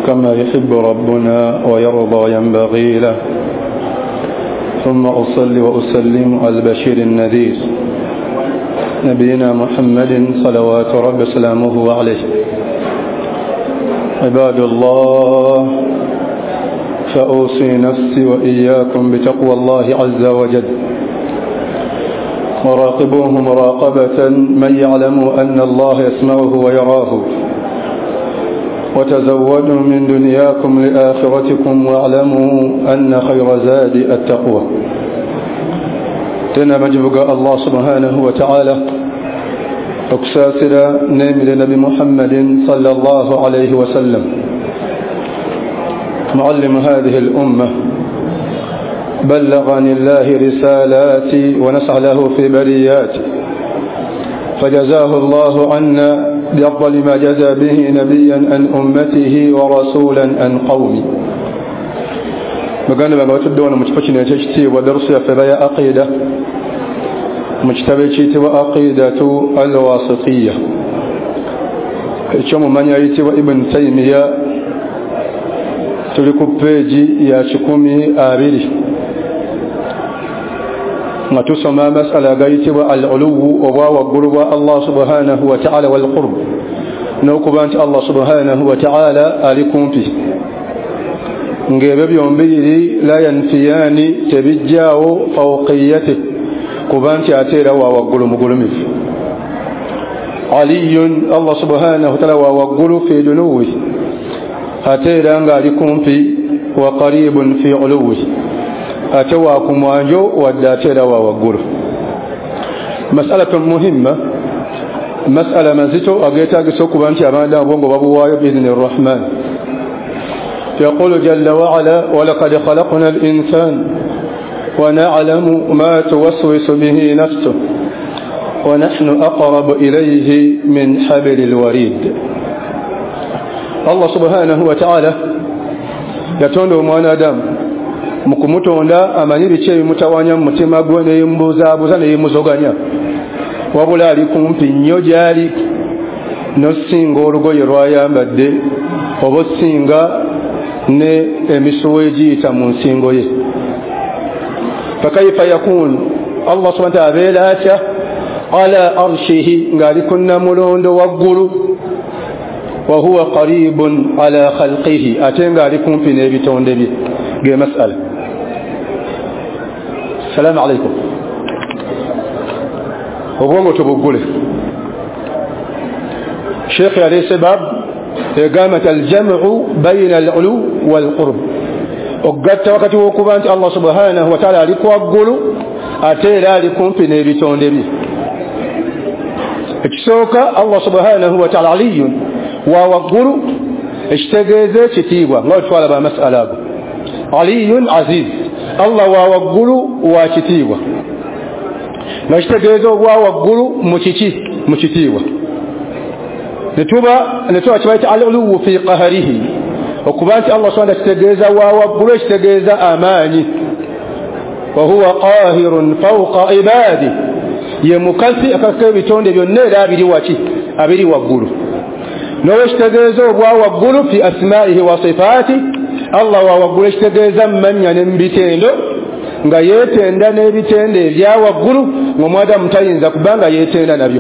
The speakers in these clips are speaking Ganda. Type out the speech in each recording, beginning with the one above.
كما يحب ربنا ويرضى ينبغي له. ثم أصلي وأسلم على البشير النذير نبينا محمد صلوات رب سلامه عليه. عباد الله، فأوصي نفسي وإياكم بتقوى الله عز وجل، وراقبوه مراقبة من يعلم أن الله يسمعه ويراه، وتزودوا من دنياكم لآخرتكم واعلموا أن خير زاد التقوى. تنا مجبق الله سبحانه وتعالى أكساسر نيم لنبي محمد صلى الله عليه وسلم، معلم هذه الأمة، بلغ عن الله رسالاتي ونسعى له في برياتي، فجزاه الله عنا بأفضل ما جزى به نبيا عن أمته ورسولا عن قومي. مقالنا بقى تبدون مجتبشنا تشتي ودرسي في بيا أقيدة مجتبشي وأقيدة الواسطية شم من يأتي وابن تيمية تلكو بيجي يا شكومي آبيري ما تسمى مسألة قيت والعلو وقرب الله سبحانه وتعالى والقرب نوكبانت الله سبحانه وتعالى عليكم فيه نجيب يوم بيري لا ينفيان تبجاو فوقيته كبانت أتيرا وقرب مقرمه. علي الله سبحانه وتعالى وقرب في دنوه أتيرا عليكم فيه وقريب في علوه أتواكم وانجو وداتيرا وقرب. مسألة مهمة، مسألة منزتو أغيتا قسوكو بانتي أمانا وانغو بابوايا بإذن الرحمن. يقول جل وعلا: ولقد خلقنا الإنسان ونعلم ما توسوس به نفسه ونحن أقرب إليه من حبل الوريد. الله سبحانه وتعالى يتوندو موانا دام mukumutonda amanyiri kye mutawanya mutima gwe ne mbuza ne muzoganya wabula ali kumpi nnyo gyali nosinga olugoye lwayambadde oba osinga ne emisuwa egiyita mu nsingo ye. fakaifa yakun Allah subhanahu wa ta'ala abeera atya ala arshihi ng'ali ku namulondo waggulu wa huwa qaribun ala khalqihi ate ng'ali kumpi n'ebitonde bye. ge masala. السلام عليكم. وبوغو تبغولي شيخ عليه سبب إقامة الجمع بين العلو والقرب. وقت وقت وكبانت الله سبحانه وتعالى لكو أقولوا أتيلا لكم في نبيتون دبي اكسوك الله سبحانه وتعالى علي وأقولوا اشتغيزة تتيبوا الله تعالى بمسألة علي عزيز Allah wa waggulu wa kitiibwa nakitegeeza obwa waggulu mu kitiibwa netuba kibaita al-uluwu fi qaharihi okuba nti Allah subhanahu kitegeeza wa waggulu ekitegeeza amaanyi wa huwa qahirun fawqa ibadi ye mukasi akaka ebitonde byonna era abiri waggulu nowe kitegeeza obwa waggulu fi asma'ihi wa sifatihi Allah wa waggulu ekitegeeza mmanya n'ebitendo nga yeetenda n'ebitende ebya waggulu ng'omwadamu tayinza kubanga yeetenda nabyo.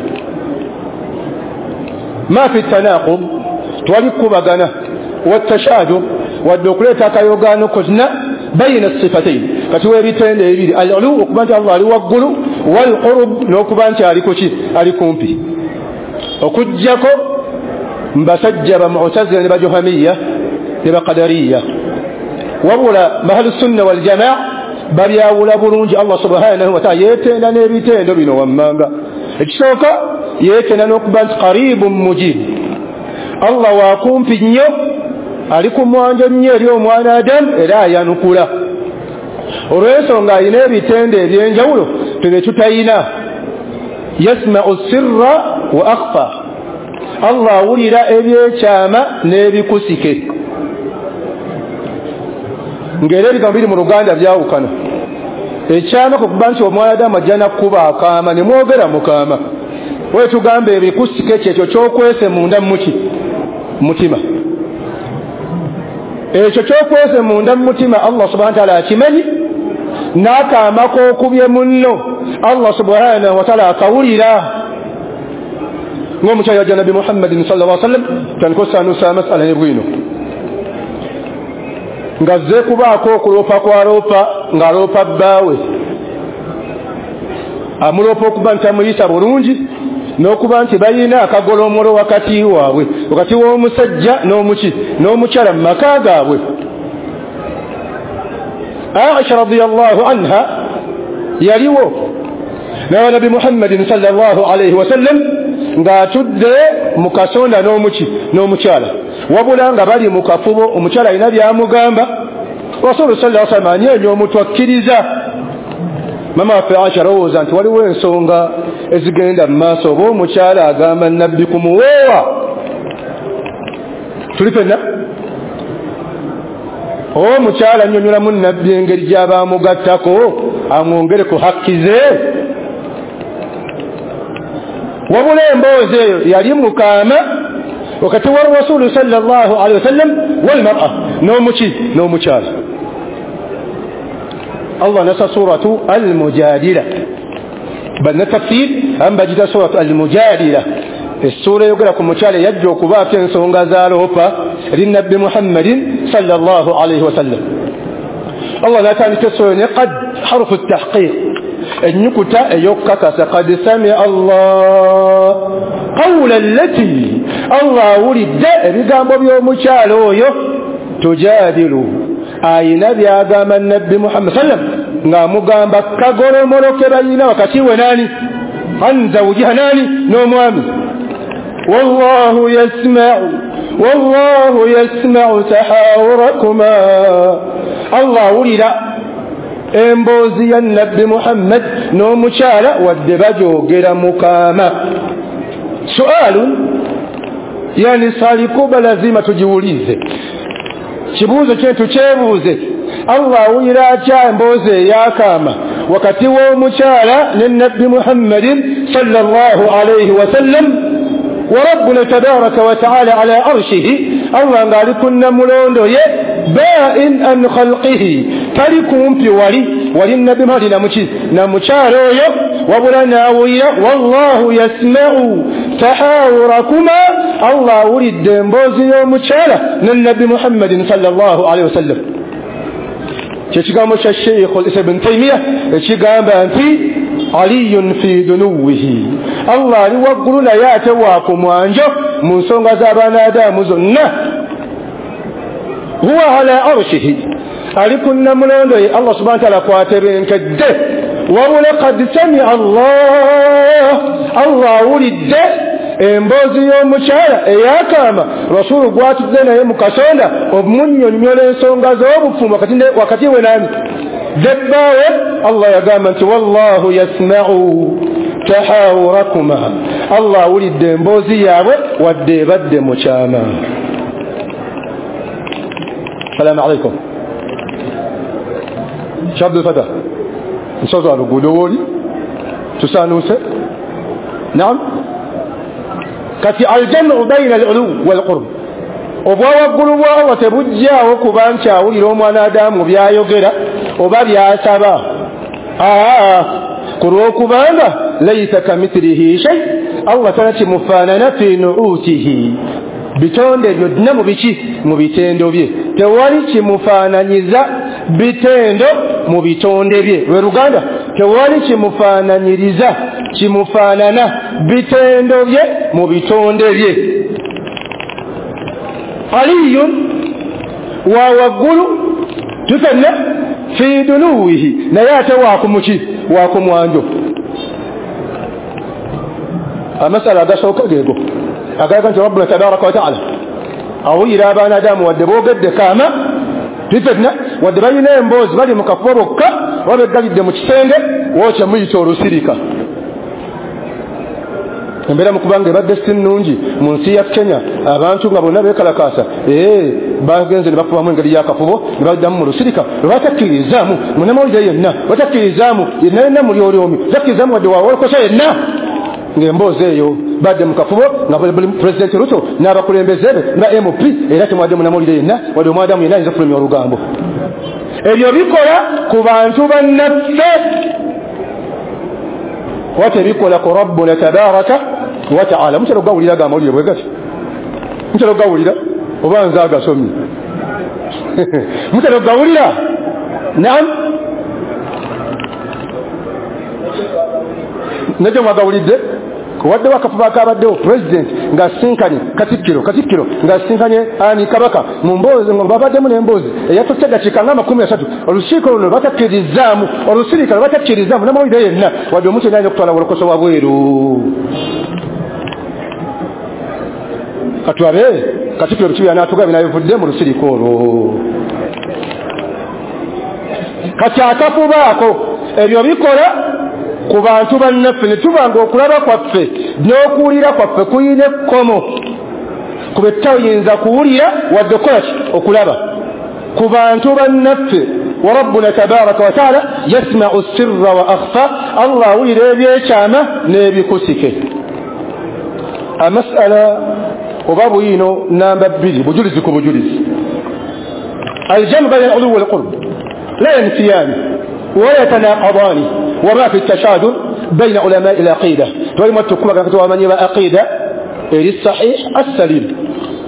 ma fi tanaqub twali kubagana watashadu wadde okuleeta akayogaano konna bayina sifatayn kati w'ebitende ebiri al-ulu okuba nti Allah ali waggulu wal qurb n'okuba nti ali kumpi okujjako mbasajja ba mu'tazila ne bajuhamiyya ne baqadariyya wabula mahal sunna wal jamaa babyawula bulungi Allah subhanahu wa ta'ala yeetenda n'ebitendo bino wammanga. ekisooka yeetenda n'okuba nti qaribun mujib Allah waakumpi nnyo ali ku mwanjo nnyo eri omwana Adamu era ayanukula olw'ensonga alina ebitendo ebyenjawulo tube tutayina. yasma'u sirra wa akhfa Allah awulira ebyekyama n'ebikusike ng'era ebigambo biri mu Luganda byawukana. ekyama kukuba nti omwana Adamu ajja nakkuba akaama ne mwogera mukaama we tugamba ebikusike kyekyo kyokwese munda mutima ekyo kyokweze munda mu mutima Allah subhanahu wa ta'ala akimanyi n'akaamako okubye munno Allah subhanahu wa ta'ala akawulira ng'omukyala wa Nabi Muhammadin sallallahu alaihi wasallam tanikosanusa masala y'ebwino nga zze kubaako okuloopa kwaloopa ng'aloopa bbaawe amuloopa okuba nti amuyisa bulungi n'okuba nti balina akagolomolo wakati waabwe wakati w'omusajja n'omukyala mu maka gaabwe. Aisha radiyallahu anha yaliwo naye Nabi Muhammadin sallallahu alaihi wasallam ng'atudde mu kasonda n'omukyala wabula nga bali mu kafubo omukyala alina byamugamba Rasul sallallahu alaihi wasallam anyeenya omuntu akkiriza. Mama waffe Aisha alowooza nti waliwo ensonga ezigenda mu maaso oba omukyala agamba nabbi kumuweewa tuli fenna oba omukyala annyonnyolamu nabbi engeri gy'abaamugattako amwongere ku hakki ze wabula emboozi eyo yali mukaama wakati wa Rasulu sallallahu alaihi wasallam wal mar'a n'omukyala. Allah nasa suratu al-mujadila bana tafsir amba jita suratu al-mujadila essura yogera ku mukyala yajja okubaako ensonga z'aloopa linnabbi Muhammadin sallallahu alaihi wasallam. Allah natandika essura ne qad harfu at-tahqiq ennyukuta ey'okukakasa qad sami'a Allah qawla allati Allah awulidde ebigambo by'omukyala oyo tujadilu ayina byagamba nabbi Muhammad sallam ng'amugamba kagolomolo ke balina wakati we nani an zawjiha nani n'omwami wallahu yasma'u tahawurakuma Allah awulira emboozi ya nabbi Muhammad n'omukyala wadde bajoogera mukaama. Sualu yani swali kubwa lazima tujiulize kibuuzo kyetu kyebuuze Allah awulira atya emboozi ey'akaama wakati w'omukyala ne nabbi Muhammadin sallallahu alayhi wasallam wa rabbuna tabaraka wa ta'ala ala arshihi Allah ngali kunna mulondo ye ba'in an khalqihi tali kumpi wali nabbi Muhammad na mukyala oyo wabula naawulira wallahu yasma'u tahawurakuma Allah awulidde emboozi y'omukyala ne nabbi Muhammadin sallallahu alayhi wasallam. Kyekigambo kya Sheikh Ibn Taymiyyah ekigamba nti aliyun fi dunuwihi Allah ali waggulu naye ate waakumwanjo mu nsonga z'abanadamu zonna. Huwa ala arshihi ali ku nnamulondo ye Allah subhanahu wa ta'ala kwatebenkedde wabula qad sami'a Allah awulidde emboozi y'omukyala ey'akaama Rasulu gwatudde naye mu kasonda omunnyonnyola ensonga z'obufumbo wakati we nani debbaawe Allah yagamba nti wallahu yasma'u tahawurakuma Allah awulidde emboozi yaabwe wadde ebadde mu kyama. Salaamu alaykum Shabdul Fatah nsozo aluguudo wooli tusaanuuse naam kati aljamu bayna al-ulu wal-qurb obwa waggulu bwa Allah tebujjaawo kuba nti awulira omwana Adamu byayogera oba byasaba kulwokubanga laysa kamithlihi shay Allah tanakimufaanana fi nu'utihi bitonde byonna mu bitendo bye tewali kimufaananyiza bitendo mu bitonde bye lwe Luganda tewali kimufaananyiriza kimufaanana bitendo bye mu bitonde bye. Aliyun wa waggulu tusanna fi dunuwihi naye ate waakumwanjo. Amasala agasooka geego agaga nti rabbuna tabaraka wa ta'ala awulira abaana Adamu wadde boogedde kaama tufenna wadde balina emboozi bali mu kafubo bokka babeggalidde mu kisenge wookya muyita olusirika. Embeera mu kubanga ebadde si nnungi mu nsi ya Kenya abantu nga bonna beekalakaasa bagenze ne bafubamu engeri y'akafubo ne baddamu mu lusirika batakkiririzaamu munnamawulire yenna batakkiririzaamu yenna muli oli omi takkiririzaamu wadde waawolokosa yenna ng'emboozi eyo badde mu kafubo nga pulezidenti Ruto n'abakulembeze be nga MP era temwadde munamawulire yenna wadde omwadamu yenna ayinza okufulumya olugambo. Ebyo bikola ku bantu bannaffe wate bikola ku Rabbuna tabaraka wa ta'ala. Mutera okugawulira gamawulire bwe gati, mutera okugawulira oba nze agasomye mutera okugawulira. Naam, najja mwagawulidde wadde wakafuba akabaddewo president ng'asinkanye katikkiro ng'asinkanye ani kabaka mu mboozi nga babaddemu n'emboozi eyatutegakika nga 30. Olukiiko luno batakkirizzaamu, olusirikale batakkirizzaamu namawulire yenna wadde omuntu yenna alina okutwala bulokoso wabweru. Katwabe katikkiro bikibi anaatuga binabivudde mu lusirika olwo. Kati akafubaako ebyo bikola ku bantu bannaffe ne tubanga okulaba kwaffe n'okuwulira kwaffe kuyina ekkomo. Kuba ettawuyinza kuwulira wadde okola okulaba ku bantu bannaffe. Wa Rabbuna tabaraka wa ta'ala yasma'u sirra wa akhfa, Allah awulira ebyekyama n'ebikusike. Amas'ala oba buyino namba 2 bujulizi ku bujulizi. Aljamu bayna al-'ulu wal-qurb la yanfiyani wa yatanaqadani وما في التشادر بين علماء العقيدة. ولما تكون كتب من يبقى عقيدة للصحيح السليم.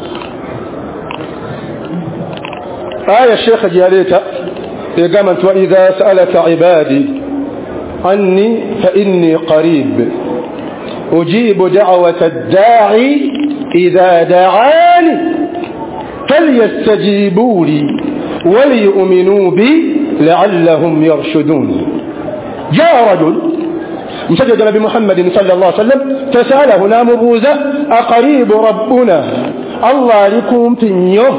آية الشيخ جلالته قامت وإذا سألك عبادي عني فإني قريب أجيب دعوة الداعي إذا دعاني فليستجيبوا لي وليؤمنوا بي لعلهم يرشدون. جاء رجل مسجد نبي محمد صلى الله عليه وسلم فسأله نامبوزة أقريب ربنا الله لكم تنيه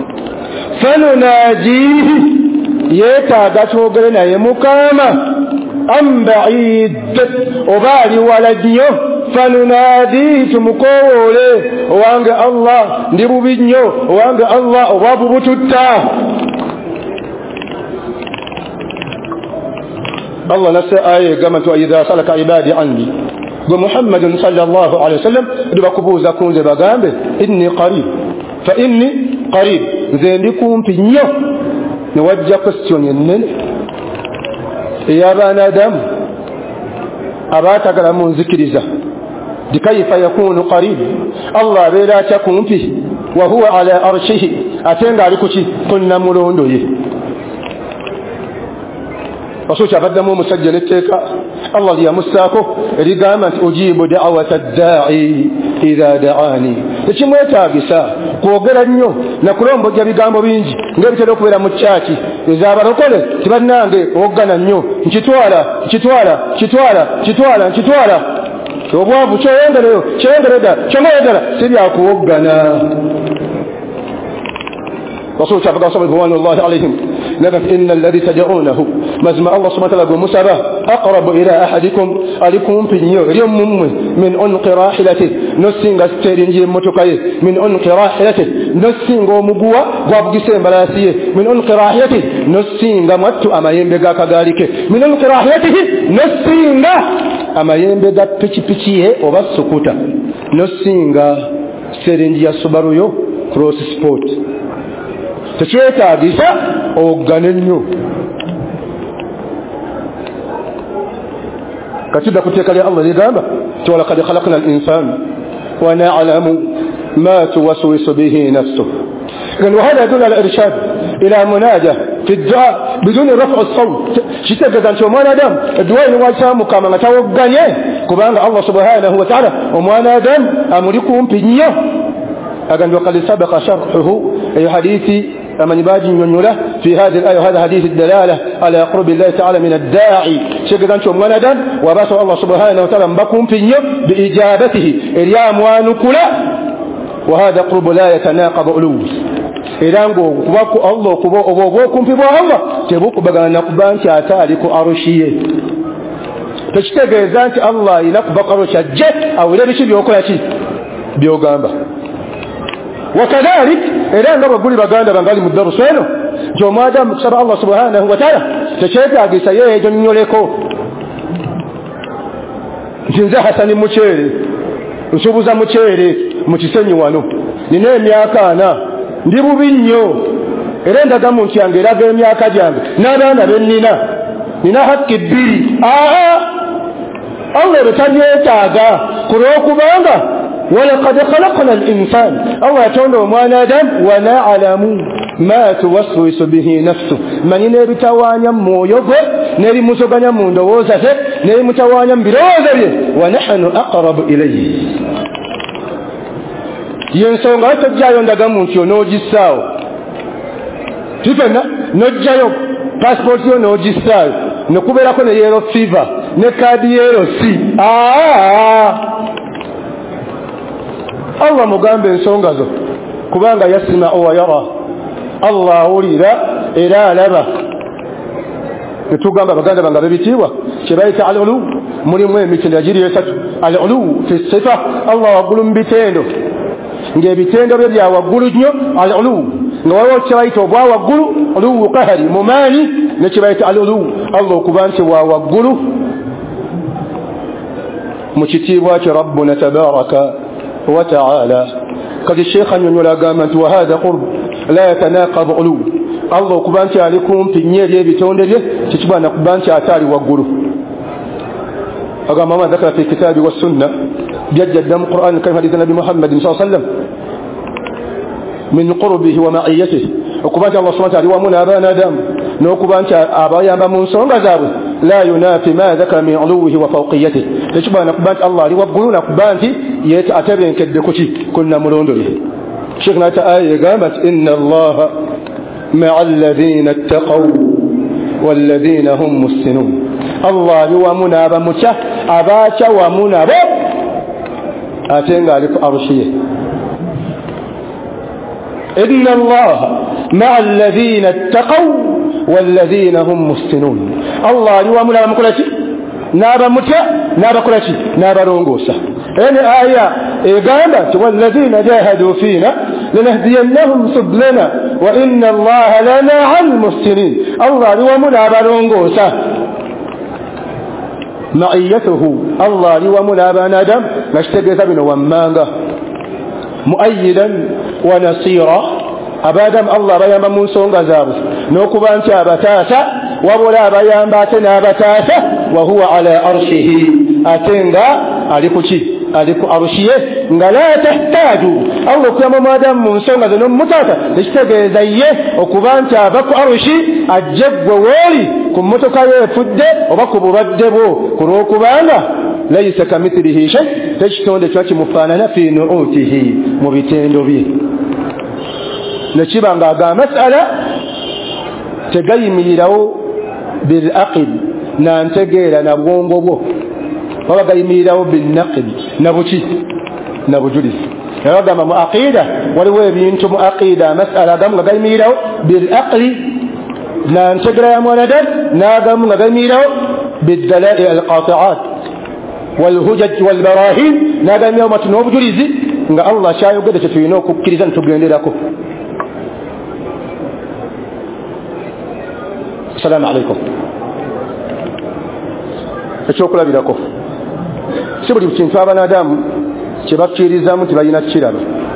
فنناجيه يتاقته قلنا يمكامة أم بعيد وبالي ولديه فنناديه تمكوله وانق الله ندبو بنيه وانق الله وابو بتتاه. الله نسى آية قامت وإذا سألك عبادي عني ومحمد صلى الله عليه وسلم دبكبوزا كون زبغامbe إني قريب فإني قريب ذلكم في نيو نوجه question ينن يا بني آدم أباتك لمن ذكرزه كيف يكون قريب الله بلا تكون فيه وهو على أرشه أتنغى لكتي كنا ملوندوه وصوت بدمو مسجل التيكا الله يا مساكو رقامت أجيب دعوة الداعي إذا دعاني لكي mwetaagisa kwogera nnyo nakulombo gya bigambo bingi ng'ebitera okubeera mu kyaki ezaaba lokole tibannange oggana nnyo nkitwala obwavu kyeyongeredda kyongeredala sibyakuwoggana. رسول الله صلى الله عليه وسلم لكن إن الذي تدعونه مزمع الله سبحانه وتعالى مسابة أقرب إلى أحدكم عليكم في اليوم من أنق راحلته نسينغ ستيرينجي متوكاي من أنق راحلته نسينغ مغوا غابغيسين بلاسيه من أنق راحلته نسينغ ماتو أما ينبغا كذلك من أنق راحلته نسينغ أما ينبغا بيتشي أوبا سكوتا نسينغ ستيرينجي سوبارو يو كروس سبورت tekyetaagisa oggane nnyo. katidda ku tteeka lya Allah ligamba walaqad khalaqna al-insana wa na'lamu ma tuwaswisu bihi nafsuhu. وهذا يدل على الإرشاد إلى مناجاة في الدعاء بدون رفع الصوت. شتى أنت وما ندم الدعاء نواسام كما توقعني كبان الله سبحانه وتعالى وما ندم أمركم بنية. أجل وقد سبق شرحه أي حديث من يباجي ينوله في هذه الآية وهذا حديث الدلالة على قرب الله تعالى من الداعي. شكرا أنتم مندا وبس الله سبحانه وتعالى بكم في بإجابته اليام ونكلا وهذا قرب لا يتناقض ألوز. إذا نقول الله كبوكم في الله تبوك بغانا قبان كاتالك أرشيه تشتغل ذات الله ينقبق أرشيه جت أو لا بشي بيوكواتي بيوغامبا. وكذلك إذا نقول بغانا بغالي مدرسينه جو مادام مكسر الله سبحانه وتعالى تشتغل قيسيه جنيو لكو nze Hasani Mukyere nsuubuza mukyere mu Kisenyi wano nina emyaka 4 ndi bubi nnyo era endagamu nti yange eraga emyaka gyange n'abaana bennina nina hakki 2 Allah betanyeetaaga kulwokubanga walaqad khalaqna al-insana Allah yatonda omwana Adamu wa na'lamu ma tuwaswisu bihi nafsu manina ebitawaanya mu mwoyo gwe n'ebimusoganya mu ndowooza ze n'ebimutawaanya mu birowoozo bye wa nahnu aqrabu ilayhi yensonga tojjayo ndagamu nti onoogisaawo tifena nojjayo passport yo noogisaayo nekubeerako ne yellow fever ne kaadi yellow C Allah mugambe ensonga zo kubanga yasima wa yara Allah awulira era alaba netugamba baganda banga bebitiibwa kyebayita al-ulu mulimu emitendo giri 3 al-ulu fi sifa Allah waggulu mu bitendo ng'ebitendo bye bya waggulu nnyo al-ulu nga waliwo kyebayita obwa waggulu uluwu qahari mumaani ne kyebayita al-ulu Allah okuba nti wa waggulu mu kitiibwa kye rabbuna tabaraka wa ta'ala kati sheekha annyonnyola agamba nti wa hadha qurb la yatanaqabu ulu Allah okuba nti ali kumpi nnyo eri ebitonde bye kikibwana kuba nti ate ali waggulu agamba ma dhakara fi kitabi wa sunna byajjadda mu Qur'an karim hadith nabi Muhammadin sallallahu alayhi wasallam min qurbihi wa ma'iyatihi okuba nti Allah subhanahu wa ta'ala ali wamu n'abaana Adamu n'okuba nti abayamba mu nsonga zaabwe la yunafi ma dhakara min uluwihi wa fawqiyatihi tekibwana kuba nti Allah ali waggulu nakuba nti yeeta atebenkedde kuki kunna mulondole Sheikh nata aya egamba nti inna Allaha ma'a alladhina ittaqaw walladhina hum muhsinun Allah ali wamu n'abamutya abakya wamu nabo ate nga ali ku arshi ye inna Allaha ma'a alladhina ittaqaw walladhina hum muhsinun Allah ali wamu n'abamukolaki n'abamutya n'abakolaki n'abalongoosa ene aya egamba nti walladhina jahadu fina lanahdiyannahum sublana wa inna Allaha lana'al muhsinin Allah ali wamu n'abalongoosa ma'iyatuhu Allah ali wamu n'abaana Adamu nakitegeeza bino wammanga muayyidan wa nasira abadamu Allah abayamba mu nsonga zaabwe n'okuba nti abataasa wabula abayamba ate n'abataasa wa huwa ala arshihi ate nga ali kuki ali ku arushiye nga la tahtaju Allah okuyamba mu Adamu mu nsonga ze n'omutaasa tekitegeeza ye okuba nti ava ku arushi ajje gwe wooli ku mmotoka ye efudde oba ku bulwadde bwo ku lw'okubanga layisa kamithilihi shay tekitonde kiba kimufaanana fi nuutihi mu bitendo bye nekiba ng'aga masala tegayimirirawo bil aqil na ntegeera na bwongo bwo waba gayimirirawo bil naqil na buki na bujulizi yabagamba mu aqida waliwo ebintu mu aqida masala agamu nga gayimirirawo bil aqli na ntegeera ya mwanadamu n'agamu nga gayimirirawo bidalail al qati'at wal hujaj wal barahin n'agayimirirawo matu n'obujulizi nga Allah kyayogedde kye tulina okukkiriza nitugenderako. Assalamu alaikum. Ekyokulabirako si buli kintu abanadamu kye bakkirizamu tebalina kiraba.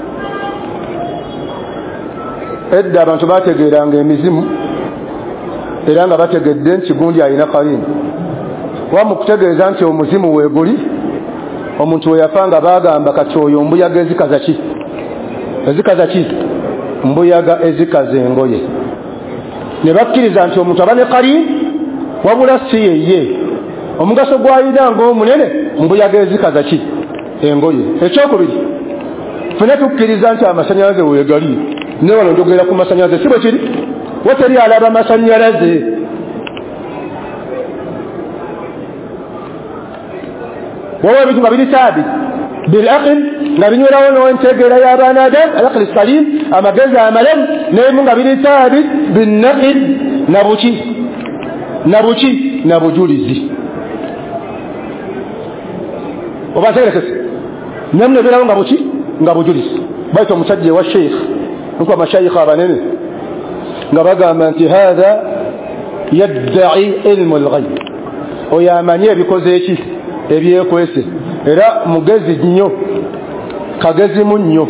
Edda abantu bategeeranga emizimu era nga bategedde nti gundi alina kalini wamu kutegeeza nti omuzimu weeguli omuntu we yafa nga bagamba kati oyo mbuyaga ezikaza ki ezikaza ki mbuyaga ezikaza engoye ne bakkiriza nti omuntu aba ne kalini wabula si yeye omugaso gw'alina ng'omunene mbuyaga ezikaza ki engoye. Ekyokubiri fene tukkiriza nti amasanyalaze weegali ne wano njogera ku masanyalaze si bwe kiri wateri alaba masanyalaze wawa ebintu nga biri saabi bil aql nga binywerawo n'entegeera y'abaana Adamu al aql salim amagezi amalamu n'ebimu nga biri saabi bin naql na buki na buki na bujulizi oba tegerekese namwe birawo nga buki nga bujulizi baita omusajja wa sheikh nko amashayikha abanene nga bagamba nti hadha yadda'i ilmu al-ghayb oyo amanye ebikoze eki ebyekwese era mugezi nnyo kagezi munnyo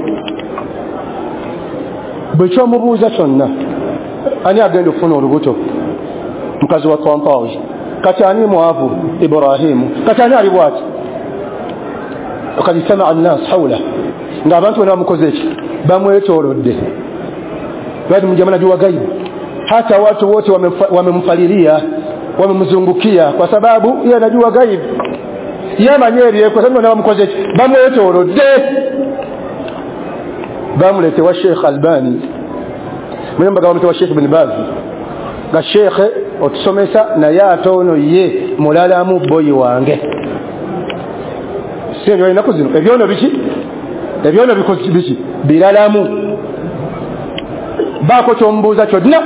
bwe kyomubuuza kyonna ani agenda okufuna olubuto mukazi wa Tantawi kati ani mwavu Ibrahimu kati ani ali bwati wakati sama annas hawla ng'abantu bonna bamukoze eki bamwetoolodde bali mjamana jua gaibu hata watu wote wamemfalilia wamemzungukia kwa sababu yeye anajua gaibu yeye manyeri kwa sababu wanamkoze eki bamwetoolodde bamulete wa Sheikh Albani mwenye wa Sheikh Ibn Baz ga Sheikh otusomesa na yatono ye mulalamu boyi wange sio ina kuzino ebyono bikozi biki bilalamu bako kyombuuza kyonna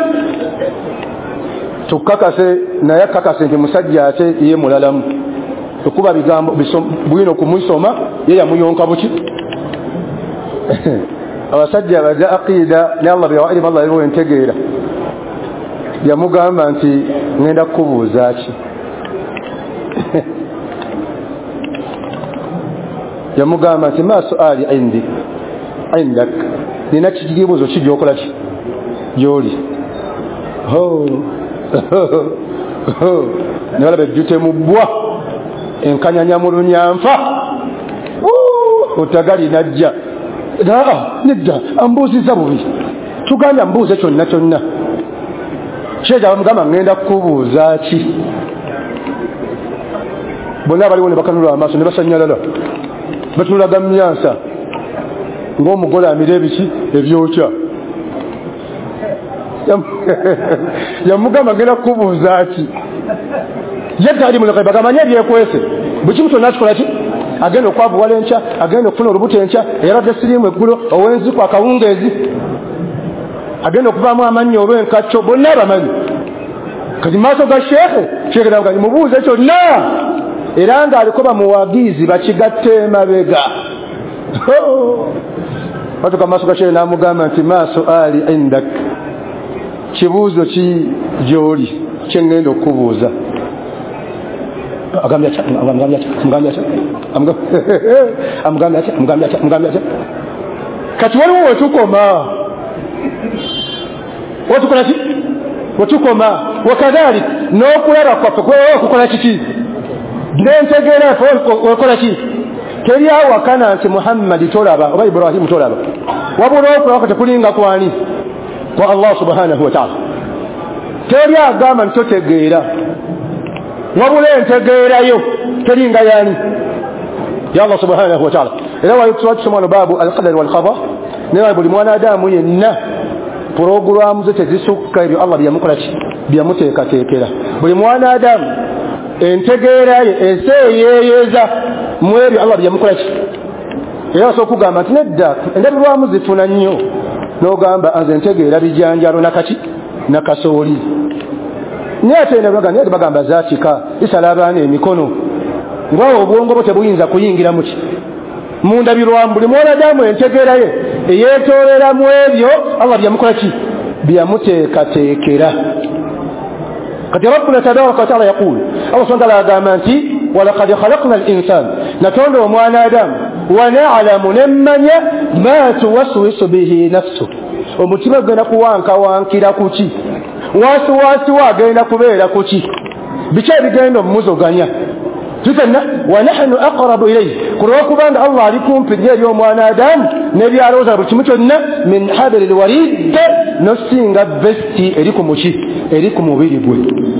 tukakase na yakakase nti musajja ate ye mulalamu tukuba bigambo bwino kumusoma ye yamuyonka buki abasajja baza aqida ne Allah biwa ilmu Allah ibo entegeera yamugamba nti ngenda kubuuza ki yamugamba nti ma suali indi indak nina kijibuzo kijokola ki joli nala bejute mubwa enkanyanya mu lunyamfa utagali najja nidda ambuuziza bubi tuganda mbuuze kyonna sheja bamugamba ngenda kubuuza ki bonna baliwo ne bakanula amaaso ne basanyalala batulaga myansa ng'omugole amira ebiki ebyokya yamugamba ngenda kubuuza ki yedda ali muleka bagamanya ebyekwese buli kimu kyonna akikola ki agenda okwavuwala enkya agenda okufuna olubuto enkya yaradde siriimu eggulo owenzi ku akawungeezi agenda okuvaamu amannyo olw'enkacco bonna bamanyi kati maaso ga sheekhe naga mubuuze kyonna era ng'aliko bamuwagizi bakigatte emabega batuka maaso ga sheekhe n'amugamba nti maaso ali indak kibuuzo ki gy'oli kyengenda okubuuza amugambye kati waliwo wetukoma watukola ki wetukoma wakadhalik n'okulaba kwaffe kwewa okukola kiki n'entegeera wekola ki teri awakana nti Muhammadi tolaba oba Ibrahimu tolaba wabula okulaba tekulinga kwani kwa Allah subhanahu wa ta'ala teri agamba nti totegeera wabula entegeerayo teringa yani ya Allah subhanahu wa ta'ala era watusoma babu al-qadar wal qada ne buli mwanadamu yenna programu zote zisukka ebyo Allah byamuteekateekera buli mwanadamu entegeerayo eseyeyeza mu ebyo Allah byamukolaki era so kugamba nti nedda endabirwamu zifuna nnyo n'ogamba anze ntegeera bijanjalo nakati nakasooli nyate bagamba zatika isala abaana emikono ngwawo obwongo bo tebuyinza kuyingira muki mundabirwamu buli mwanadamu entegeera ye eyeetoolera mu ebyo Allah byamukolaki byamuteekateekera kati rabbuna tabaraka wa taala yaqul Allah subhanahu wa taala agamba nti walaqad khalaqna al-insana natonda omwanadamu wa na'lamu nemmanya ma tuwaswisu bihi nafsu omutima genda kuwankawankira kuki wasiwasi wagenda kubeera kuki biki ebigenda omumuzoganya tutenna wa nahnu aqrabu ilayhi kulwakubanga Allah ali kumpi eri omwanadamu n'ebyalowooza buli kimu kyonna min habli lwarid nosinga vesti eri ku muki eri ku mubiri gwe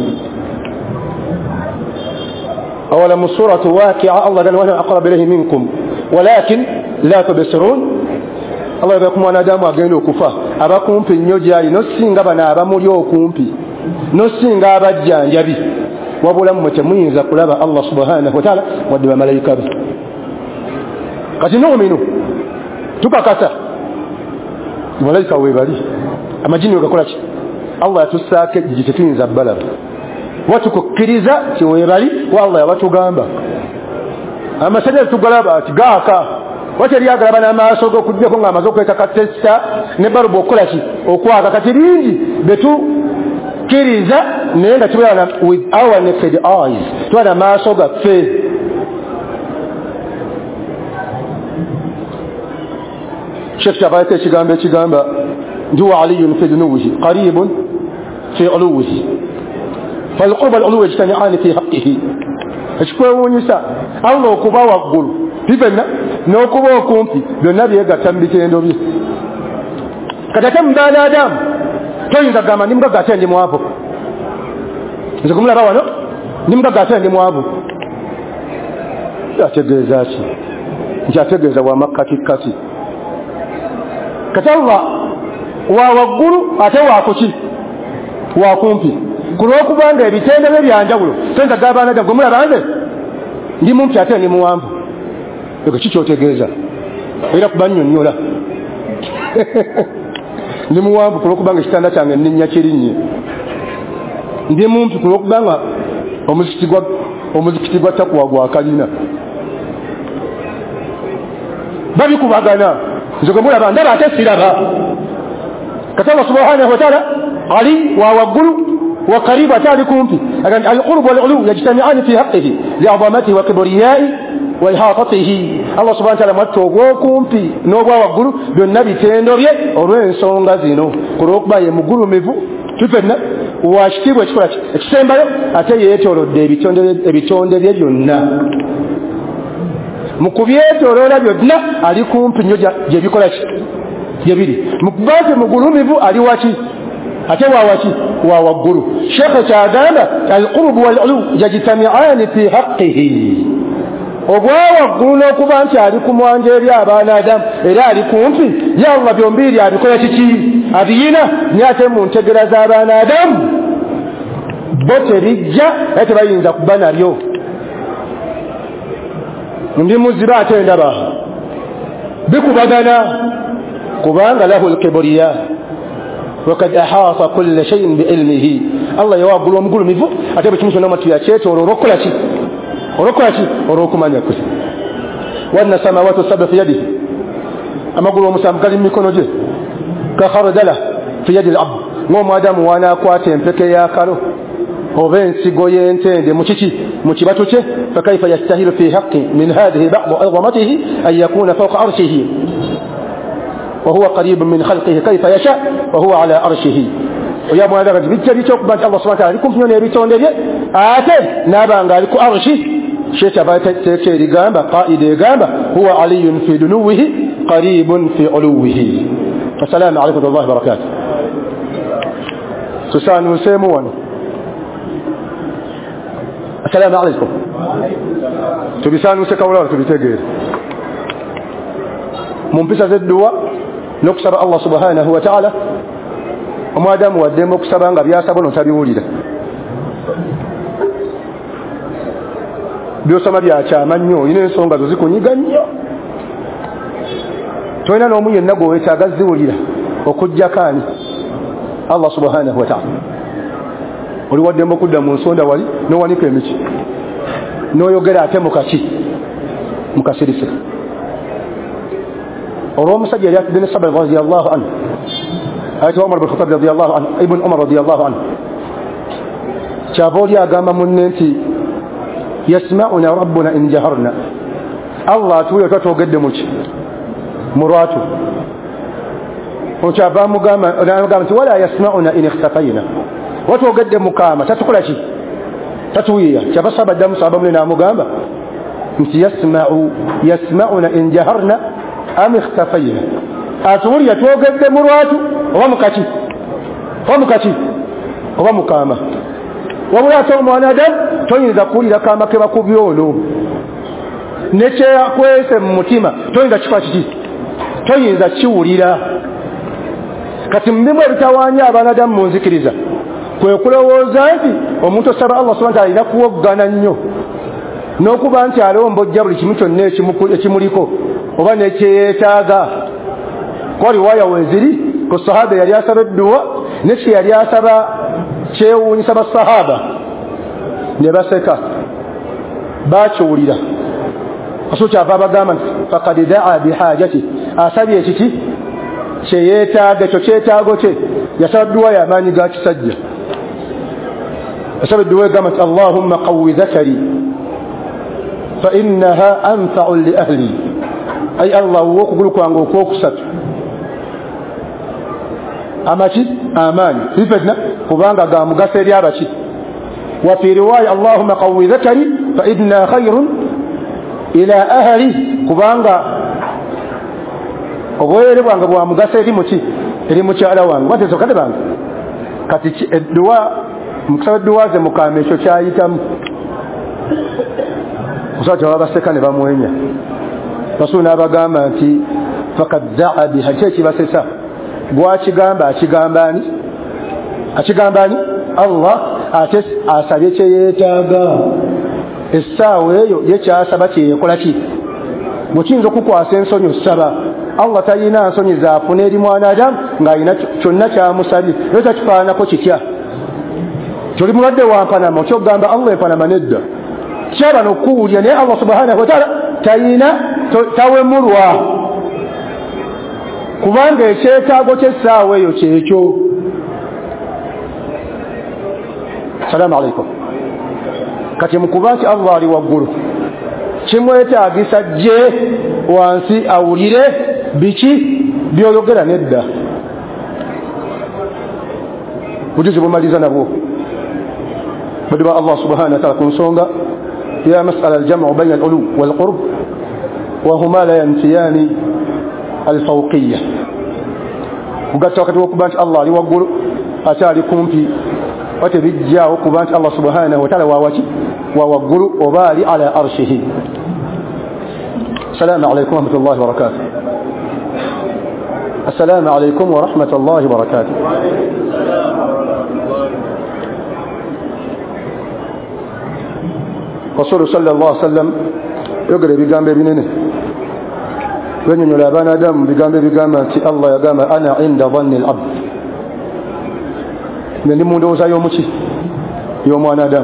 awala mu suratu waqi'a Allah gana wa nahnu aqrabu ilayhi minkum walakin la tubsirun Allah yabaku mwanadamu agenda okufa abakumpi nnyo gyali nosinga bano abamuli okumpi nosinga abajjanjabi wabula mmwe temuyinza kulaba Allah subhanahu wa ta'ala wadde bamalayika be kati nu'minu tukakasa malayika webali amajini wegakola ki Allah yatussaako ejjiji tetuyinza balaba watukukkiriza tiwebali wa Allah yabatugamba amasanyalaze tugalaba ati gaaka wateri agalaba n'amaaso g'okuddeko ng'amaze okwetaka tesita ne balubu okukola ki okwaka kati bingi betukiriza naye nga tubeera with our naked eyes tubala maaso gaffe Sheikh Shabaite kigamba huwa aliyun fi dunuwihi qaribun fi uluwihi فالقرب العلو يجتمعان في حقه ekikwewuunyisa Allah okuba waggulu bibena n'okuba okumpi byonna byegatta mu bitendo bye kati ate mu baana Adamu toyinza kugamba ndi mugagga ate ndi mwavu nze kumulaba wano ndi mugagga ate ndi mwavu ategeeza ki nti ategeeza wa makkatikkati kati Allah wa waggulu ate wakuki wakumpi kulwokubanga ebitendo bye byanjawulo toyinza kugamba abaana Adamu gwe mulaba nze ndi mumpi ate ndi muwanvu ekyo kikyotegeeza era kuba nnyonnyola ndi muwanvu kulwokubanga ekitanda kyange nninnya kirinnye ndi mumpi kulwokubanga omuzikiti gwa takuwa gwa kalina babikubagana nze gwe mulaba ndaba ate siraba kati Allah subhanahu wa ta'ala ali wa waggulu وقريب أتالي كومبي القرب والعلو يجتمعان في حقه لعظمته وكبريائه وإحاطته الله سبحانه وتعالى متوغو كومبي نوغو وغلو بالنبي تندوري أروين سونغا زينو كروك باي مغلو ميفو تفنا واشتيبو اشكولاش اكسيمبايو أتي يتولو دي بيتوندي يونا mukubyeetoloola byonna ali kumpi nnyo gye bikola ki gye biri mukubaate mugulumivu ali waki ate wawaki wa waggulu Sheikh kyagamba alqurb walulu yajtami'ani fi haqqihi obwa waggulu n'okuba nti ali ku mwanja eri abaana Adamu era ali kumpi ye Allah byombi abikola kiki abiyina naye ate mu ntegera z'abaana Adamu bo terijja ate tebayinza kuba nabyo ndi muziba ate ndaba bikubagana kubanga lahu alkibriya وقد أحاط كل شيء بعلمه الله يوابل ومقول مفو أتبع كمشو نمت يا شيء وركلتي وركما يكس وأن السماوات السبع في يده أما قولوا مسام قال يكونوا جه كخردله في يد العبد وما دام وانا كواتين فكيا كانوا وبين سيغوين تند مشيباتوچه فكيف يستهل في حق من هذه بعض عظمته أن يكون فوق عرشه وهو قريب من خلقه كيف يشاء وهو على عرشه ويا ابو هذا بالتالي توك بان الله سبحانه وتعالى لكم فيون يبيتون دي اتي نابا لكم عرشي شيء تبات تكيري غامبا قائد غامبا هو علي في دنوه قريب في علوه السلام عليكم ورحمه الله وبركاته تسانو سيمون السلام عليكم تبسانو سكولا تبتغير ممبسا الدعاء نكسب الله سبحانه وتعالى وما دام ودم مكسبا بياسبون تبيولida byosoma byakyama nnyo ine ensonga zo zikunyiga nnyo toyina n'omu yenna gwe weetaaga ziwulira okujjakaani Allah subhanahu wa ta'ala oli waddemu okudda mu nsonda wali n'owanika emiki n'oyogera ate mukasirisika وروم سجل بن الصبر رضي الله عنه آية عمر بن الخطاب رضي الله عنه ابن عمر رضي الله عنه شافوا لي أقام مننتي يسمعنا ربنا إن جهرنا الله توي تتو قدمك مراته وشافا مقامة ولا يسمعنا إن اختفينا وتو قدم مقامة تتقول شيء تتوية شافا صاب الدم صاب لنا مقامة يسمعنا إن جهرنا أم اختفينا أتقول يتوقف مرواتو ومكامة وملا توم وانا دم توين قولي لكاما كما كبيولو نيشي كويس متيمة توين كفاشتي توين شوريلا kati mbimu ebitawanya abaana Adamu mu nzikiriza kwe kulowooza nti omuntu osaba Allah subhanahu wa ta'ala alina kuwoggana nnyo n'okuba nti alombojja buli kimu kyonna ekimuliko oba nekyeyeetaaga kwa riwaya weziri ku sahaba yali asaba edduwa nekye yali asaba kyewuunyisa basahaba ne baseka bakiwulira asuuki ava abagamba nti faqad daa bihajati asabye ekiki kyeyeetaaga ekyo kyetaago kye yasaba dduwa y'amaanyi ga kisajja yasaba edduwa egamba nti allahumma qawwi zakari fa innaha anfa'u li ahli ay Allah wokugulu kwange okwokusatu amachi amani sifetna kubanga ga mugaseri abachi wa fi riwaya Allahumma qawwi dhakari fa inna khayrun ila ahli kubanga obwere bwanga bwa mugaseri muchi eri mukyala wange watezo kade bange kati edduwa mukasaba edduwa ze mukame ekyo kyayitamu usajja wabaseka ne bamwenya basuna abagamba nti fakad daa biha kyekibasesa gwakigamba akigambani Allah ate asabye kyeyeetaaga essaawa eyo yekyasaba kyeyekola ki bwekiyinza okukwasa ensonyi osaba Allah talina nsonyi zaafuna eri mwanadamu ng'alina kyonna kyamusabye era takifaanako kitya kyoli mulwadde wa mpanama okyogamba Allah empanama nedda kyaba nokuwulya naye Allah subhanahu wa ta'ala talina tawemulwa kubanga ekyetaago ky'essaawa eyo kyekyo. Salaamu alaikum. Kati mukuba nti Allah ali waggulu kimwetaagisa jje wansi awulire biki byoyogera nedda bujuzi bumaliza nabwo badiba Allah subhanahu wa ta'ala ku nsonga ya mas'ala al-jam'u bayna al-ulu wal-qurb wa huma la yantiyani al-fawqiyya ugatta wakati wokuba nti Allah ali waggulu ate ali kumpi wate bijjaawo kuba nti Allah subhanahu wa ta'ala wawaki wa waggulu oba ali ala arshihi. السلام عليكم ورحمة الله وبركاته. السلام عليكم ورحمة الله وبركاته. رسول صلى الله عليه وسلم يقرأ بجانب بنينه بين يلابان آدم بجانب الله يقام أنا عند ظن العبد من المندوزة يومتي يوم أنا آدم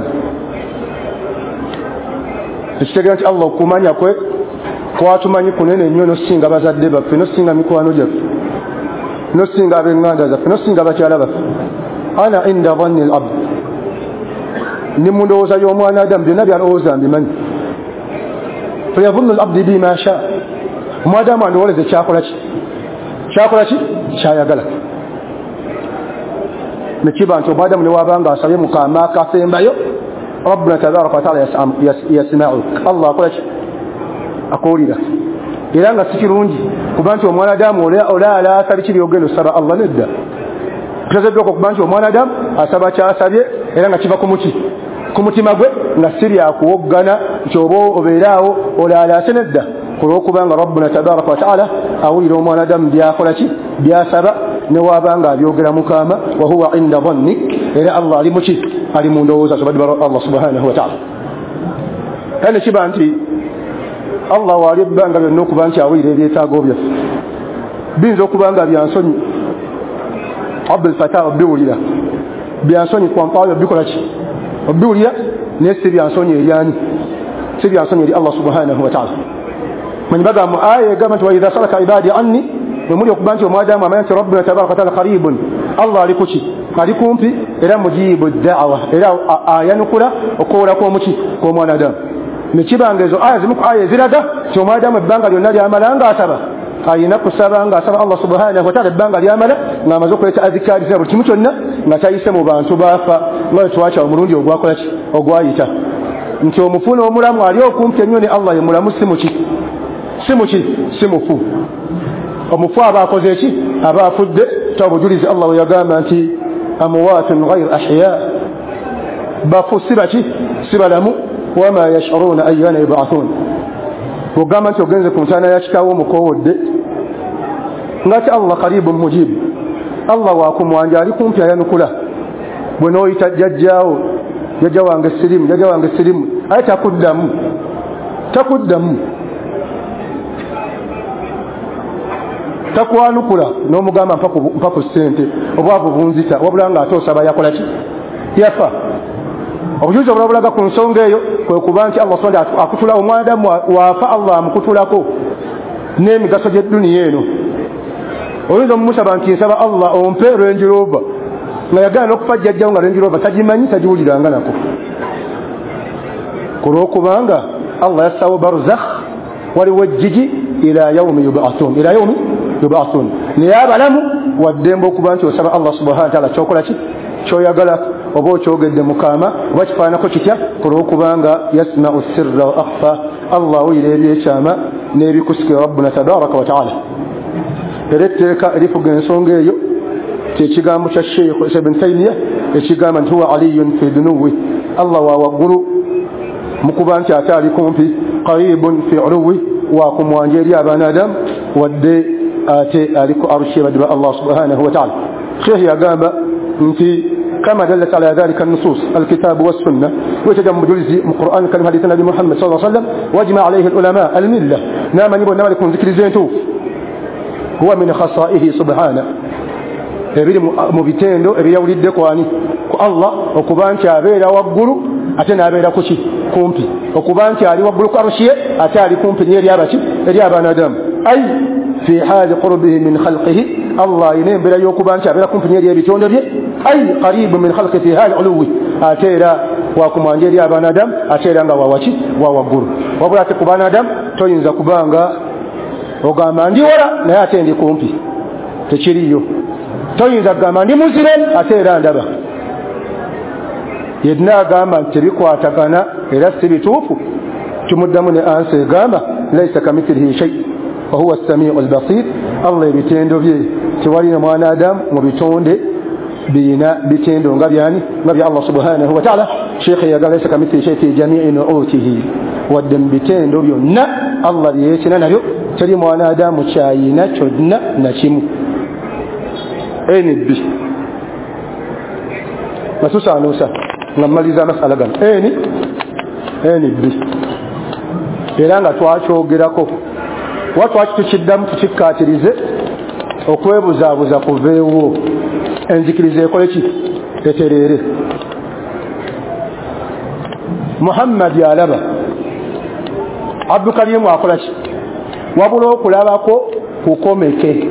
استغنت الله كمان يقول kwatumanyi kunene nnyo nosinga bazadde baffe nosinga mikwano gyaffe nosinga ab'eŋŋanda zaffe nosinga bakyala baffe ana inda dhanni al-abd ndi mu ndowooza y'omwana adamu byonna byalowooza mbimanyi fayadhunnu al-abdi bima sha omwadamu andowooleze kyakola ki kyayagala nekiba nti omwadamu newabanga asabye mukama akafembayo rabbuna tabaraka wataala yasma'uk Allah akola ki akoolira era nga si kirungi kuba nti omwanadamu olaala asaba kiri ogenda osaba Allah nedda tuteekeddwa okuba nti omwanadamu asaba kyasabye era nga kiva ku mutima gwe nga si byakuwoggana nti oba obeeraawo olaalaase nedda olw'okubanga rabbuna tabaraka wataala awulira omwanadamu byakola ki byasaba newabanga abyogera mukama wa huwa inda dhannik era Allah ali muki ali mu ndowooza sobadde Allah subhanahu wataala era nekiba nti Allah wali ebbanga byonna okuba nti awulira ebyetaago byaffe biyinza okuba nga byansonyi Abdul Fattah obiwulira byansonyi kwampaayo obikola ki obiwulira naye si byansonyi eryani si byansonyi eri Allah subhanahu wa ta'ala manyi bagamba aya egamba nti wa idha salaka ibadi anni bwe muli okuba nti omwadamu amanya nti rabbuna tabaraka wa ta'ala qaribun Allah ali kuki ali kumpi era mujibu da'wa era ayanukula okwola kw'omwanadamu nekibanga ezo aya zimu ku aya eziraga nti omwadamu ebbanga lyonna lyamala nga asaba ayina kusaba nga asaba Allah subhanahu wa ta'ala ebbanga lyamala ng'amaze okuleta azikaari za buli kimu kyonna nga tayise mu bantu baafa nga twakya omulundi ogwakola ki ogwayita nti omufuna omulamu ali okumpi ennyo ne Allah ye mulamu si mufu omufu aba akoze eki aba afudde tawa bujulizi Allah we yagamba nti amwaatun ghayru ahya bafu si balamu wama yash'uruna ayyana yub'athun ogamba nti ogenze ku ntaana ya kitaawo omukowodde ngati Allah qaribun mujib Allah wakumwanja ali kumpi ayanukula bwe nooyita jjajja wange sirimu aye takuddamu takwanukula n'omugamba mpa ku ssente obwavu bunzita wabula nga ate osaba yakola ki yafa obujulizi obulabulaga ku nsonga eyo kwe kuba nti Allah subhanahu akutula omwanadamu waafa Allah amukutulako n'emigaso gy'edduniya eno oyinza omumusaba nti nsaba Allah ompe Range Rover nga yagala n'okufa jjajjawo nga Range Rover tagimanyi tagiwuliranga nako kulw'okubanga Allah yassawo barzakh waliwo ejjigi ila yawmi yub'athun naye abalamu waddembe okuba nti osaba Allah subhanahu wa ta'ala kyokola ki kyoyagala oba okyogedde mukama oba kifaanako kitya kulwokubanga yasma'u sirra wa akhfa Allah awulira ebyekyama n'ebikusikira rabbuna tabaraka wa ta'ala. Era etteeka erifuga ensonga eyo kyekigambo kya Sheikh Ibn Taymiyyah ekigamba nti huwa aliyun fi dunuwi Allah wa waggulu mukuba nti ate ali kumpi qaribun fi uluwi wa kumwanja eri abanadamu wadde ate ali ku arshi badba Allah subhanahu wa ta'ala. Sheikh yagamba nti كما دلت على ذلك النصوص الكتاب والسنة وتجمع جلزي من القرآن الكريم حديث النبي محمد صلى الله عليه وسلم واجمع عليه العلماء الملة نعم يقول نعم لكم ذكر زينتو هو من خصائه سبحانه ebiri mu bitendo ebiyawulidde kwani ku Allah okuba nti abeera waggulu ate n'abeera kuki kumpi okuba nti ali waggulu ku arshi ate ali kumpi n'eri abaki eri abanadamu ay fi hali qurbihi min khalqihi Allah ine mbera y'okuba nti abeera kumpi n'eri ebitondo bye ay qaribu min khalqi fi hali uluwi ate era wakumwanja eri abanadamu ate era nga wawaki wa waggulu wabula ate ku banadamu toyinza kubanga ogamba ndi wala naye ate ndi kumpi tekiriyo toyinza kugamba ndi muzire ate era ndaba yenna agamba nti tebikwatagana era si bituufu kimuddamu ne ansa egamba laisa kamithilihi shay wa huwa as-sami'u al-basir Allah ebitendo bye tewalina mwanadamu mu bitonde bina bitendo nga byani nga bya Allah subhanahu wa ta'ala. Sheikh yagala laisa kamithilihi shay fi jami'i nu'utihi wadde mu bitendo byonna Allah byekina nabyo teri mwanadamu kyayina kyonna na kimu. NB masusanusa nga mmaliza masala gano NB era nga twakyogerako watwaki tukiddamu tukikkaatirize okwebuzaabuza kuveewo enzikiriza ekole ki etereere. Muhammad alaba Abdulkarimu akola ki wabula okulabako kukomeke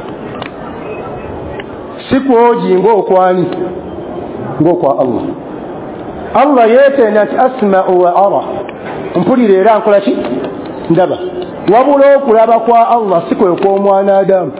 sikwoji ng'okwani ng'okwa Allah. Allah yeetenda nti asma'u wa ara mpulira era nkola ki ndaba wabula okulaba kwa Allah si kwe kw'omwana Adamu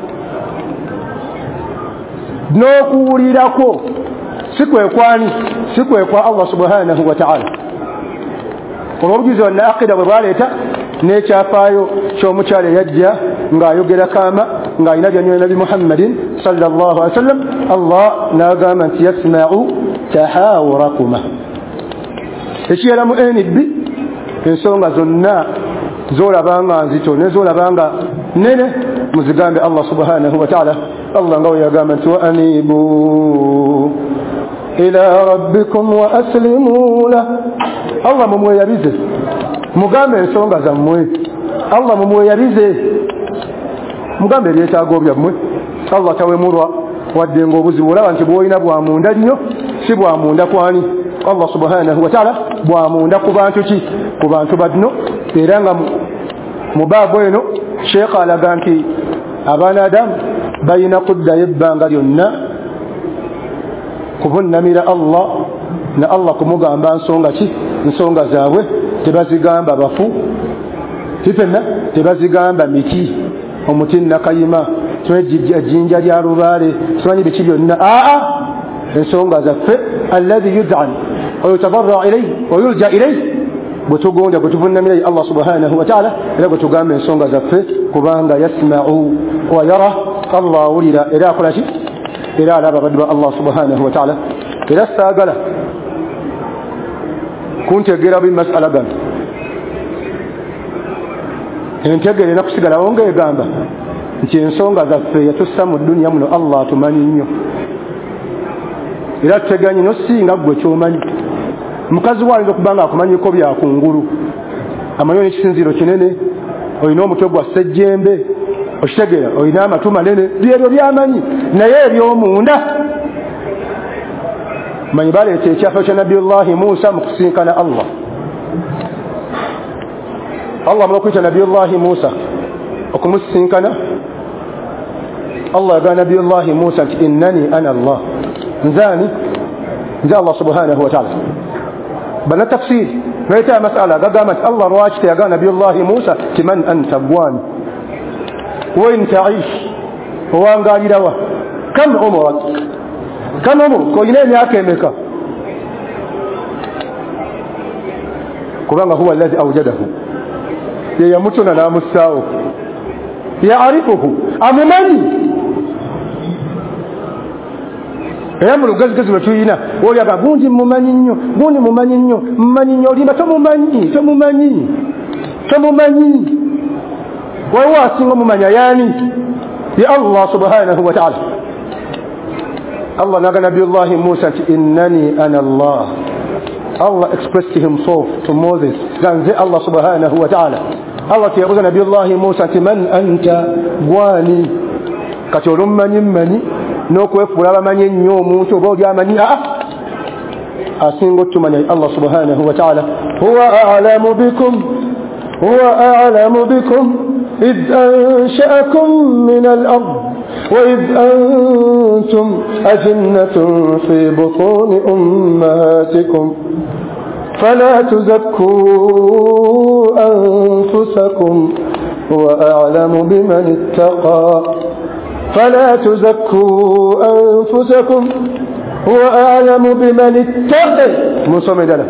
n'okuwulirako si kwe kwani si kwe kwa Allah subhanahu wa ta'ala. olw'obujuzi wonna aqida bwe bwaleeta n'ekyafaayo ky'omukyala yajja ng'ayogera kaama ng'alina byanywa nabi Muhammadin sallallahu alaihi wasallam Allah n'agamba nti yasma'u tahawurakuma. Ekiyala mu NB ensonga zonna z'olabanga nzito ne z'olabanga nene muzigambe Allah subhanahu wa ta'ala. Allah nga yagamba nti wa anibu ila rabbikum wa aslimu la. Allah mumweyabize mugambe ensonga zammwe Allah mumweyabize mugambe ebyetaago byammwe Allah tawemulwa wadde ng'obuzibu olaba nti bw'olina bwa munda nnyo si bwa munda kwani Allah subhanahu wa ta'ala bwa munda ku bantu ki ku bantu badno. Era nga mu baabu eno Sheikh alaga nti abaana Adamu balina kuddayo ebbanga lyonna kuvunnamira Allah na Allah kumugamba nsonga ki nsonga zaabwe tebazigamba bafu tifenna tebazigamba miti omuti nakayima twejjinja lya lubaale simanyi biki byonna ensonga zaffe alladhi yud'an wa yutadarra ilayhi wa yulja ilayhi bwetugonda bwetuvunnamira Allah subhanahu wa ta'ala era bwetugamba ensonga zaffe kubanga yasma'u wa yara Allah awulira era akola ki era alaba baddu ba Allah subhanahu wa ta'ala. Era saagala kuntegera bimasala gano entegere nakusigalawo ng'egamba nti ensonga zaffe yatussa mu dduniya muno Allah tumanyi nnyo era tuteganyi no singa ggwe kyomanyi. Mukazi waayinza okuba nga akumanyiko byakungulu amanyi n'ekisinziiro kinene olina omutwe gwa ssejjembe okitegeera olina amatu manene byebyo byamanyi naye ebyomunda manyi baleeta ekyafo kya nabiyullahi Musa mu kusinkana Allah. Allah mulokuyita nabiyullahi Musa okumusinkana Allah yagamba nabiyullahi Musa nti innani ana Allah nze Allah subhanahu wa ta'ala. bana tafsiri naita masala gagamba nti Allah lwaki teyagamba nabiyullahi Musa ti man anta gwani wa in ta'ish owangalirawa kam umruk oyina emyaka emeka kubanga huwa alladhi awjadahu ye yamutona n'amussaawo yaarifuhu amumanyi era mu lugazigezi lwe tuyina olyaga gundi mumanyi nnyo olimba tomumanyi waliwo asinga omumanya yaani ye Allah subhanahu wa ta'ala. Allah naga nabiyullahi Musa nti innani ana Allah expressed himself to Moses ganze Allah subhanahu wa ta'ala. Allah tiyabuza nabiyullahi Musa nti man anta gwani kati olummanyi n'okwefuula abamanyi ennyo omuntu oba oli amanyi asinga otumanya Allah subhanahu wa ta'ala. huwa a'lamu bikum إذ أنشأكم من الأرض وإذ أنتم أجنة في بطون أمهاتكم فلا تزكوا أنفسكم هو أعلم بمن اتقى هو أعلم بمن اتقى مصمدنا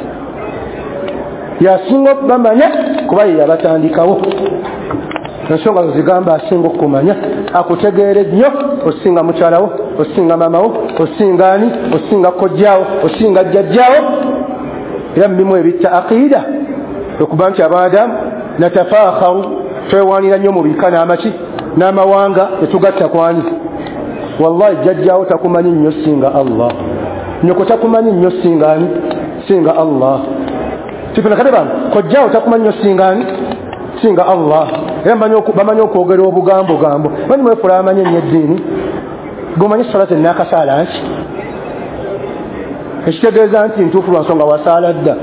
yasinga okubamanya kuba ye yabatandikawo. Ensonga zigamba asinga okumanya akutegeere nnyo osinga mukyalawo osinga mamawo osinga ani osinga kojjaawo osinga jjajjaawo. Era mulimu ebitta aqiida okuba nti abadamu natafaakharu twewaanira nnyo mu bika n'amaki n'amawanga tetugatta kwani. Wallahi jjajjaawo takumanyi nnyo singa Allah, nyoko takumanyi nnyo singa ani singa Allah. Tipena kale bano kojjaawo takumanyi nnyo singa ani singa Allah. Era bamanyi okwogera obugambo manyi mwefula amanyi ennyo eddiini gomanyi salati n'akasaala nti ekitegeeza nti ntuufu lwa nsonga wasaala dda.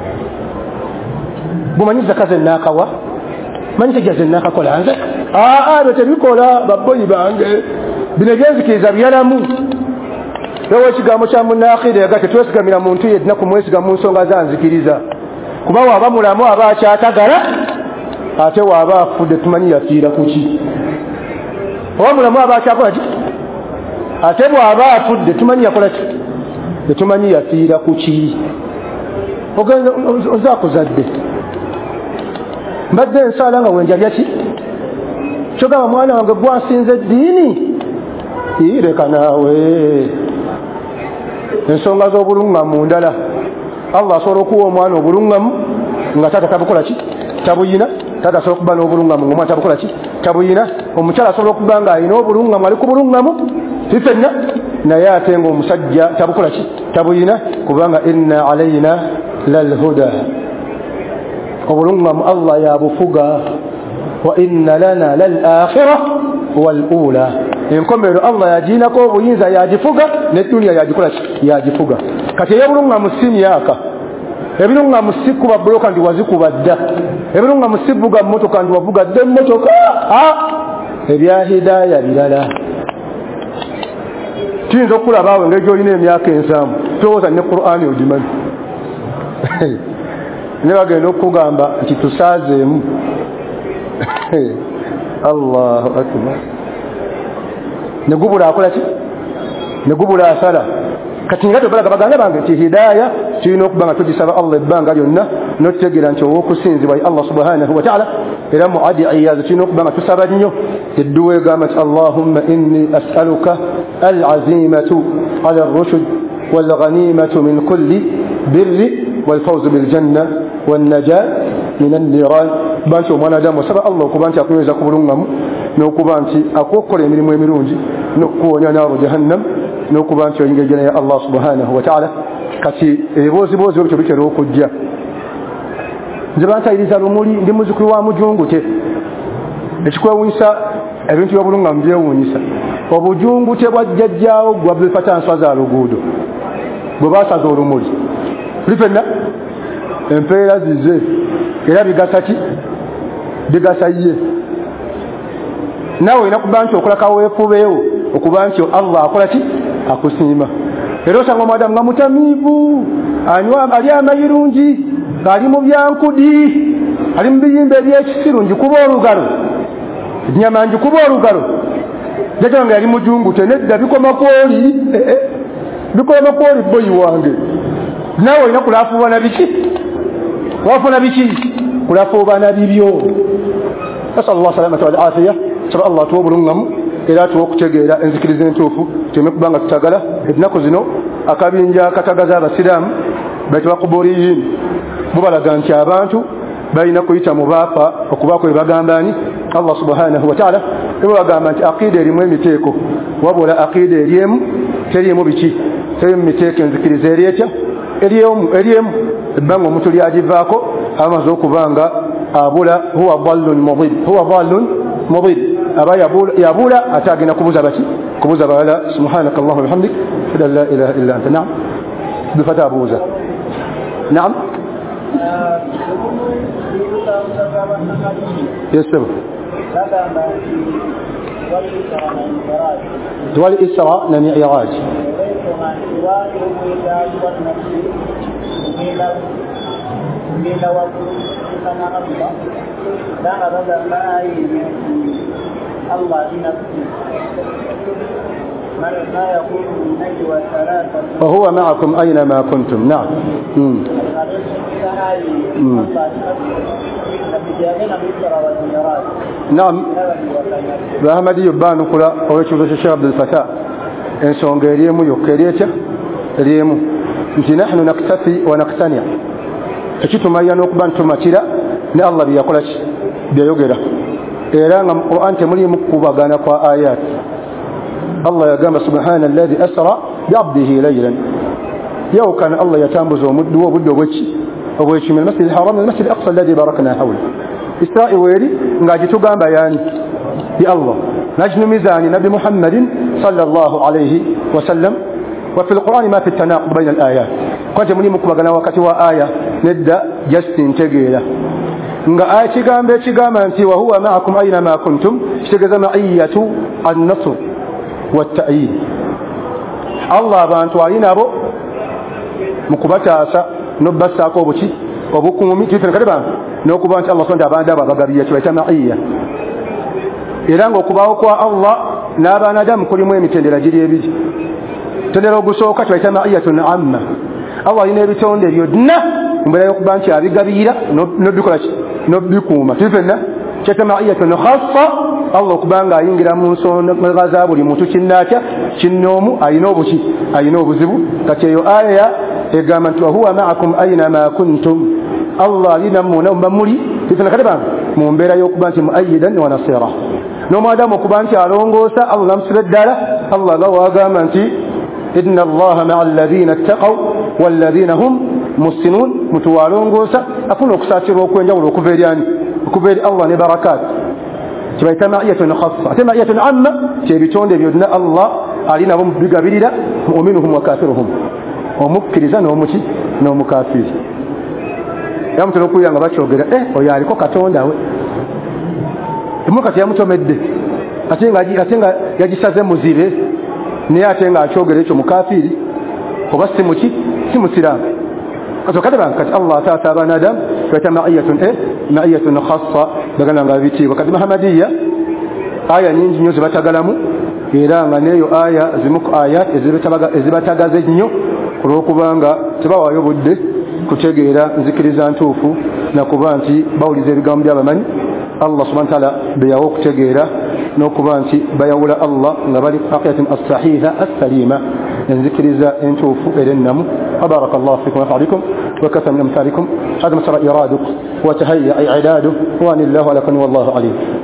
bumanyi zaka zennaakawa manyi tejja zennaakakola nze bwe tebikola babboyi bange bino ebyenzikiriza byalamu. Ewa ekigambo kya munaakhiri yaga tetwesigamira muntu yedna kumwesiga mu nsonga zanzikiriza kuba waaba mulamu aba akyatagala ate waaba afudde tumanyi yafiira ku ki. Oba mulamu aba akyakola ki ate bw'aba afudde tumanyi yakola ki tetumanyi yafiira ku ki. Ogenza ozakuzadde mbadde nsala nga wenjalya ki kyogamba mwana wange gwansinze eddiini leka naawe ensonga z'obuluŋŋamu ndala. Allah asobola okuwa omwana obuluŋŋamu nga taata tabukola ki tabuyina. Taata asobola okuba n'obuluŋŋamu ng'omwana tabukola ki tabuyina. Omukyala asobola okuba ng'alina obuluŋŋamu ali ku buluŋŋamu fifenna naye ate ng'omusajja tabukola ki tabuyina kubanga inna alayna lalhuda. Obuluŋŋamu Allah yabufuga wa inna lana lalakhira walula. Enkomerero Allah yagiinako obuyinza yagifuga n'edduniya yagikola ki yagifuga. Kati ey'obuluŋŋamu si myaka ebiruŋŋamu si kuba buloka ndi wazikuba dda ebiruŋŋamu si vuga mmotoka ndi wavuga dda emmotoka ebya hidaaya birala. Tuyinza okulaba awo engeri gy'olina emyaka ensamu tolowooza ne Qur'ani ogimanyi ne bagenda okugamba nti tusaazeemu. Allahu akbar. Ne gubula akola ki ne gubula asala. Kati nga tobalaga baganda bange nti hidaaya tulina okuba nga tugisaba Allah ebbanga lyonna n'otutegeera nti ow'okusinzibwa ye Allah subhanahu wa ta'ala. Era mu adiyazo tulina okuba nga tusaba nnyo edduwa egamba nti Allahumma inni as'aluka al-azimatu ala ar-rushd wal-ghanimatu min kulli birri wal-fawz bil-janna wan-najat min an-niran. Bantu omwana adamu osaba Allah okuba nti akunyweza ku buluŋŋamu n'okuba nti akukola emirimu emirungi n'okuwonya n'abo jahannam n'okuba nti oyingira ejjana ya Allah subhanahu wa ta'ala. Kati ebiboozi bityo bitera okujja. Nze bantayiriza lumuli ndi muzukulu wa mujungute. Ekikwewunyisa ebintu by'obuluŋŋamu byewuunyisa. Obujungute bwa jjajjaawo gwa bifata nswa za luguudo bwe baasaza olumuli lifenna empeera zize era bigasa ki bigasa ye. Naawe olina kuba nti okola kaweefubeewo okuba nti Allah akola ki akusiima. Era osanga omwadamu nga mutamiivu ali amayirungi ng'ali mu byankudi ali mu biyimba ebyekisiru njikuba olugalo ennyama njikuba olugalo jaga nga yali mujungu tenedda bikoma kwoli bikoma kwoli boyi wange nawe olina kulafuuba na biki wafuna biki kulafuuba na bibyo nasallallahu salamata wal afiya saba Allah tuwa bulungamu era tuwa okutegeera enzikiriza entuufu tuleme kubanga tutagala ennaku zino akabinja katagaza abasiraamu bayitibwa kuburiyin bubalaga nti abantu balina kuyita mu baafa okubaako bye bagambani Allah subhanahu wa ta'ala ebagamba nti aqida erimu emiteeko wabula aqida eriemu terimu biki terimu miteeko enzikiriza eryetya eriemu ebbanga omuntu lyagivaako amaze okubanga abula huwa dhallun mudil aba yabula atagenda kubuza baki kubuza bala subhanaka allahumma bihamdik la ilaha illa anta na'am bifata abuza na'am يسمع دول الإسراء والمعراج وهو معكم أينما كنتم نعم نعم بأحمد يبان كلا ويشوف الشيخ عبد الفتاح إن سونغيريمو يوكيريتش ريمو نحن نكتفي ونقتنع ekituma yanokubanga tumatira ne Allah byakola ki byayogera era nga mu Qur'an temulimu kubagana kwa ayat Allah yagamba subhana alladhi asra bi'abdihi laylan yaw kana Allah yatambuza omuddu obuddo obweki min masjid al-haram al-masjid al-aqsa alladhi barakna hawla Isra'i weri ngaji tugamba yani ya Allah najnu mizani nabi Muhammadin sallallahu alayhi wa sallam وفي القرآن ما في التناقض بين الآيات كنت مني مكبغنا وقت وآية ندى جست تجيلة nga aya kigambo ekigamba nti wa huwa ma'akum aynama kuntum kitegeeza ma'iyatu an-nasr wat-ta'yid Allah abantu alinabo mukubataasa nobassaako obuki obukuumi kifene kati bantu n'okuba nti Allah sonda abantu abo abagabiya kibaita ma'iyya era ng'okubaawo kwa Allah n'abanadamu kulimu emitendera giri ebiri tendera ogusooka kibaita ma'iyatun amma Allah alina ebitonde byonna mbere y'okuba nti abigabira n'obikola ki n'obikuuma kifenna kibaita ma'iyatun khassa Allah okubanga ayingira mu nsonga za buli muntu kinnatya kinnoomu alina obuki alina obuzibu kati eyo aya egamba nti wahuwa ma'akum aynama kuntum Allah alina muna muli kifenna kati bantu mu mbeera y'okuba nti muayyidan wa nasira n'omwadamu okuba nti alongoosa Allah namusira ddala Allah agamba nti inna Allaha ma'a alladhina ittaqaw walladhina hum muhsinun mutuwalongoosa afuna okusaasirwa okwenjawulo okuva eryani okuva eri Allah ne barakat kibaita ma'iyatun khassa ate ma'iyatun amma kyebitonde byonna Allah alina bo bigabirira mu'minuhum wa kafiruhum omukkiriza n'omuki n'omukafiri yamutera okuyanga bakyogera oyo aliko katonda we emukati yamutomedde ate nga yagisaze muzibe naye ate nga akyogera ekyo mukafiri oba simuki simusiraamu kati kati Allah taata abanadamu kibaita ma'iyatun khassa bagana nga bitiibwa kati Muhammadiya aya nyingi nnyo zibatagalamu era nga neeyo aya zimu ku ayat ezibatagaza ennyo olw'okubanga tebawaayo budde kutegeera nzikiriza ntuufu nakuba nti bawuliza ebigambo by'abamanyi Allah subhanahu wa ta'ala beyawo okutegeera n'okuba nti bayawula Allah nga bali aqidatin as-sahiha as-salima nzikiriza entuufu era ennamu بارك الله فيكم ونفع بكم وكفى من امثالكم هذا مسار إرادك وتهيأ إعداده وأن الله لكم والله عليم